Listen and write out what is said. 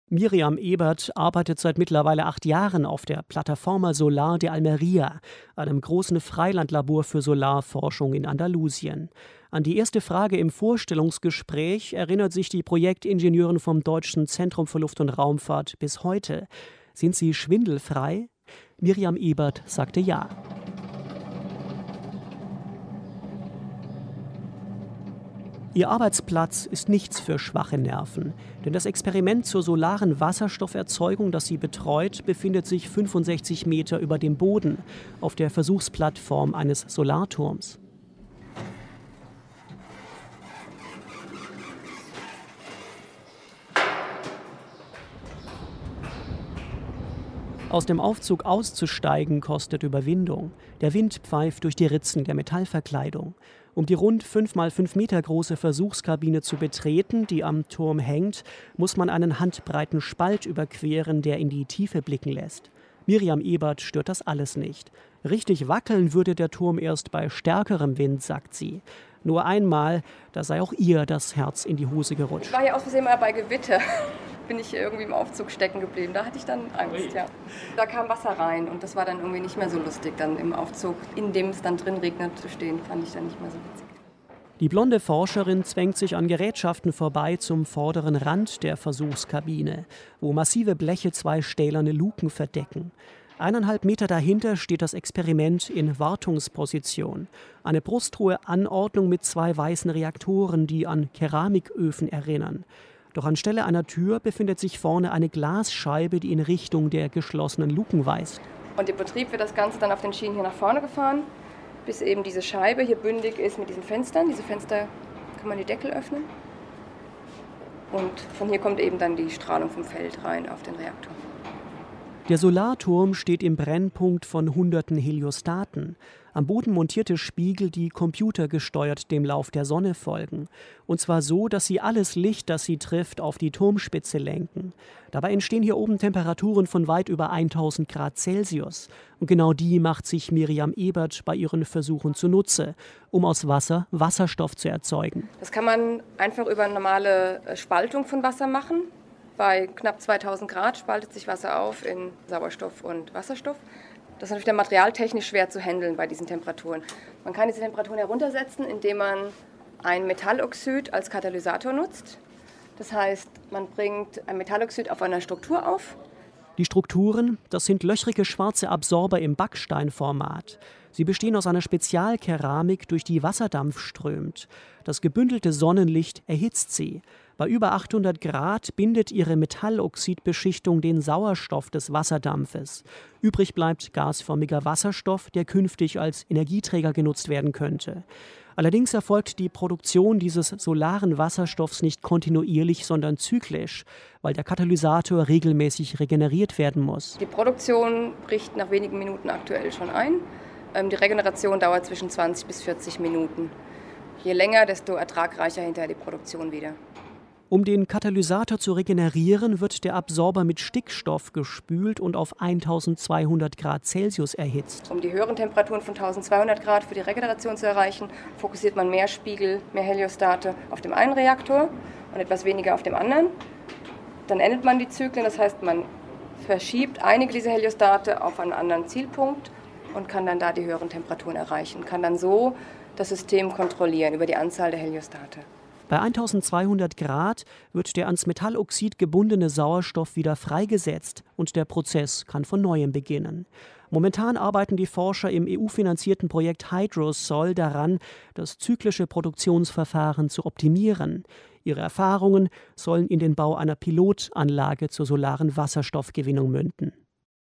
Miriam Ebert arbeitet seit mittlerweile 8 Jahren auf der Plataforma Solar de Almería, einem großen Freilandlabor für Solarforschung in Andalusien. An die erste Frage im Vorstellungsgespräch erinnert sich die Projektingenieurin vom Deutschen Zentrum für Luft- und Raumfahrt bis heute. Sind Sie schwindelfrei? Miriam Ebert sagte ja. Ihr Arbeitsplatz ist nichts für schwache Nerven, denn das Experiment zur solaren Wasserstofferzeugung, das sie betreut, befindet sich 65 Meter über dem Boden auf der Versuchsplattform eines Solarturms. Aus dem Aufzug auszusteigen kostet Überwindung. Der Wind pfeift durch die Ritzen der Metallverkleidung. Um die rund 5 mal 5 Meter große Versuchskabine zu betreten, die am Turm hängt, muss man einen handbreiten Spalt überqueren, der in die Tiefe blicken lässt. Miriam Ebert stört das alles nicht. Richtig wackeln würde der Turm erst bei stärkerem Wind, sagt sie. Nur einmal, da sei auch ihr das Herz in die Hose gerutscht. Ich war hier aus Versehen mal bei Gewitter. Bin ich irgendwie im Aufzug stecken geblieben. Da hatte ich dann Angst, ja. Da kam Wasser rein und das war dann irgendwie nicht mehr so lustig, dann im Aufzug, in dem es dann drin regnet, zu stehen. Fand ich dann nicht mehr so witzig. Die blonde Forscherin zwängt sich an Gerätschaften vorbei zum vorderen Rand der Versuchskabine, wo massive Bleche 2 stählerne Luken verdecken. 1,5 Meter dahinter steht das Experiment in Wartungsposition. Eine brusthohe Anordnung mit 2 weißen Reaktoren, die an Keramiköfen erinnern. Doch anstelle einer Tür befindet sich vorne eine Glasscheibe, die in Richtung der geschlossenen Luken weist. Und im Betrieb wird das Ganze dann auf den Schienen hier nach vorne gefahren, bis eben diese Scheibe hier bündig ist mit diesen Fenstern. Diese Fenster kann man die Deckel öffnen. Und von hier kommt eben dann die Strahlung vom Feld rein auf den Reaktor. Der Solarturm steht im Brennpunkt von Hunderten Heliostaten. Am Boden montierte Spiegel, die computergesteuert dem Lauf der Sonne folgen. Und zwar so, dass sie alles Licht, das sie trifft, auf die Turmspitze lenken. Dabei entstehen hier oben Temperaturen von weit über 1000 Grad Celsius. Und genau die macht sich Miriam Ebert bei ihren Versuchen zunutze, um aus Wasser Wasserstoff zu erzeugen. Das kann man einfach über eine normale Spaltung von Wasser machen. Bei knapp 2000 Grad spaltet sich Wasser auf in Sauerstoff und Wasserstoff. Das ist natürlich dann materialtechnisch schwer zu handeln bei diesen Temperaturen. Man kann diese Temperaturen heruntersetzen, indem man ein Metalloxid als Katalysator nutzt. Das heißt, man bringt ein Metalloxid auf einer Struktur auf. Die Strukturen, das sind löchrige schwarze Absorber im Backsteinformat. Sie bestehen aus einer Spezialkeramik, durch die Wasserdampf strömt. Das gebündelte Sonnenlicht erhitzt sie. Bei über 800 Grad bindet ihre Metalloxidbeschichtung den Sauerstoff des Wasserdampfes. Übrig bleibt gasförmiger Wasserstoff, der künftig als Energieträger genutzt werden könnte. Allerdings erfolgt die Produktion dieses solaren Wasserstoffs nicht kontinuierlich, sondern zyklisch, weil der Katalysator regelmäßig regeneriert werden muss. Die Produktion bricht nach wenigen Minuten aktuell schon ein. Die Regeneration dauert zwischen 20 bis 40 Minuten. Je länger, desto ertragreicher hinterher die Produktion wieder. Um den Katalysator zu regenerieren, wird der Absorber mit Stickstoff gespült und auf 1200 Grad Celsius erhitzt. Um die höheren Temperaturen von 1200 Grad für die Regeneration zu erreichen, fokussiert man mehr Spiegel, mehr Heliostate auf dem einen Reaktor und etwas weniger auf dem anderen. Dann endet man die Zyklen, das heißt, man verschiebt einige dieser Heliostate auf einen anderen Zielpunkt und kann dann da die höheren Temperaturen erreichen, kann dann so das System kontrollieren über die Anzahl der Heliostate. Bei 1200 Grad wird der ans Metalloxid gebundene Sauerstoff wieder freigesetzt und der Prozess kann von neuem beginnen. Momentan arbeiten die Forscher im EU-finanzierten Projekt Hydrosol daran, das zyklische Produktionsverfahren zu optimieren. Ihre Erfahrungen sollen in den Bau einer Pilotanlage zur solaren Wasserstoffgewinnung münden.